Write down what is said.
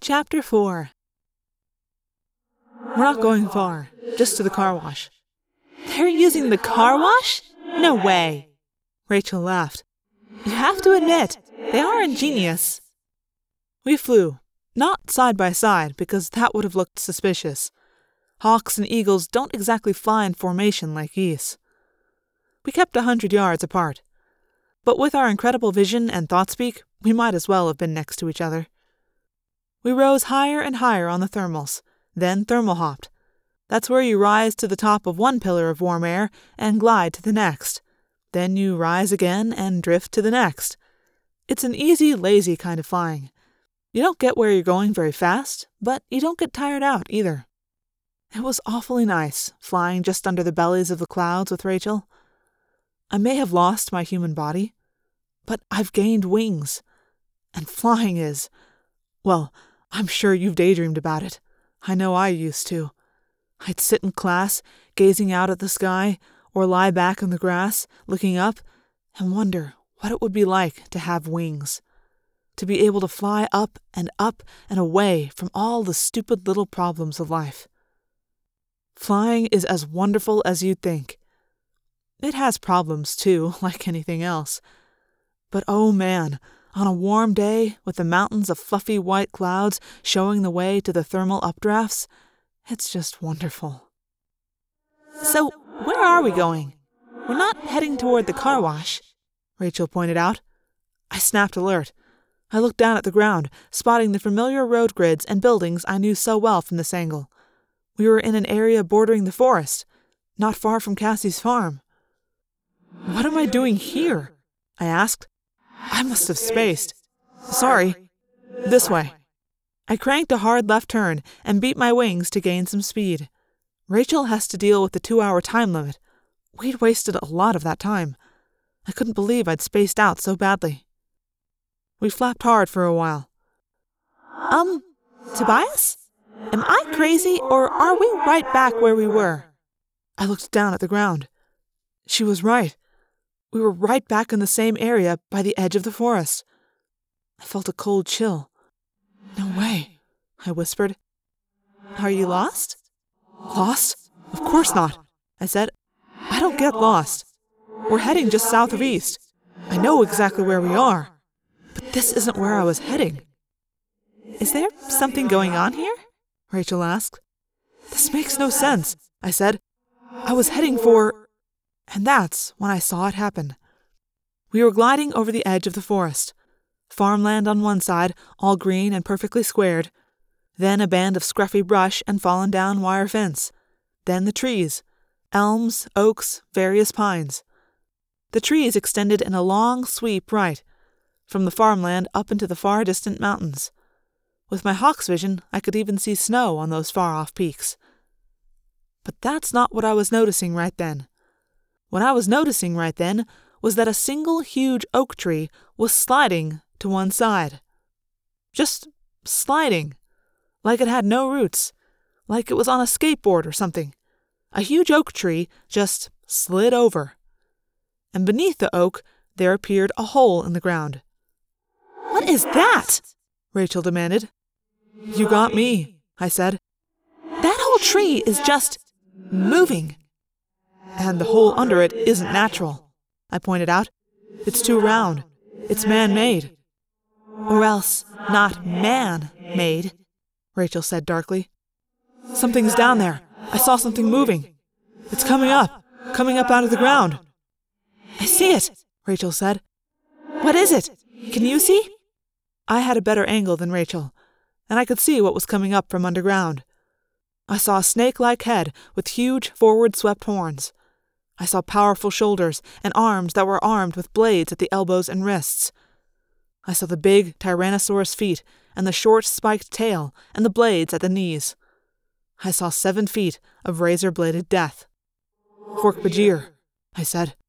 Chapter 4. We're not going far, just to the car wash. They're using the car wash? No way. Rachel laughed. You have to admit, they are ingenious. We flew, not side by side, because that would have looked suspicious. Hawks and eagles don't exactly fly in formation like geese. We kept 100 yards apart. But with our incredible vision and thought-speak, we might as well have been next to each other. We rose higher and higher on the thermals, then thermal-hopped. That's where you rise to the top of one pillar of warm air and glide to the next. Then you rise again and drift to the next. It's an easy, lazy kind of flying. You don't get where you're going very fast, but you don't get tired out either. It was awfully nice, flying just under the bellies of the clouds with Rachel. I may have lost my human body, but I've gained wings. And flying is, well, I'm sure you've daydreamed about it. I know I used to. I'd sit in class, gazing out at the sky, or lie back in the grass, looking up, and wonder what it would be like to have wings. To be able to fly up and away from all the stupid little problems of life. Flying is as wonderful as you'd think. It has problems, too, like anything else. But oh man, on a warm day, with the mountains of fluffy white clouds showing the way to the thermal updrafts, it's just wonderful. So, where are we going? We're not heading toward the car wash, Rachel pointed out. I snapped alert. I looked down at the ground, spotting the familiar road grids and buildings I knew so well from this angle. We were in an area bordering the forest, not far from Cassie's farm. What am I doing here? I asked. I must have spaced. Sorry. This way. I cranked a hard left turn and beat my wings to gain some speed. Rachel has to deal with the 2-hour time limit. We'd wasted a lot of that time. I couldn't believe I'd spaced out so badly. We flapped hard for a while. Tobias? Am I crazy, or are we right back where we were? I looked down at the ground. She was right. We were right back in the same area by the edge of the forest. I felt a cold chill. No way, I whispered. Are you lost? Lost? Of course not, I said. I don't get lost. We're heading just south of east. I know exactly where we are. But this isn't where I was heading. Is there something going on here? Rachel asked. This makes no sense, I said. I was heading for... And that's when I saw it happen. We were gliding over the edge of the forest. Farmland on one side, all green and perfectly squared. Then a band of scruffy brush and fallen down wire fence. Then the trees. Elms, oaks, various pines. The trees extended in a long sweep right, from the farmland up into the far distant mountains. With my hawk's vision, I could even see snow on those far-off peaks. But that's not what I was noticing right then. What I was noticing right then was that a single huge oak tree was sliding to one side. Just sliding. Like it had no roots. Like it was on a skateboard or something. A huge oak tree just slid over. And beneath the oak, there appeared a hole in the ground. What is that? Rachel demanded. You got me, I said. That whole tree is just moving. And the hole under it isn't natural, I pointed out. It's too round. It's man-made. Or else not man-made, Rachel said darkly. Something's down there. I saw something moving. It's coming up out of the ground. I see it, Rachel said. What is it? Can you see? I had a better angle than Rachel, and I could see what was coming up from underground. I saw a snake-like head with huge forward-swept horns. I saw powerful shoulders and arms that were armed with blades at the elbows and wrists. I saw the big Tyrannosaurus feet and the short spiked tail and the blades at the knees. I saw 7 feet of razor-bladed death. Hork-Bajir, I said.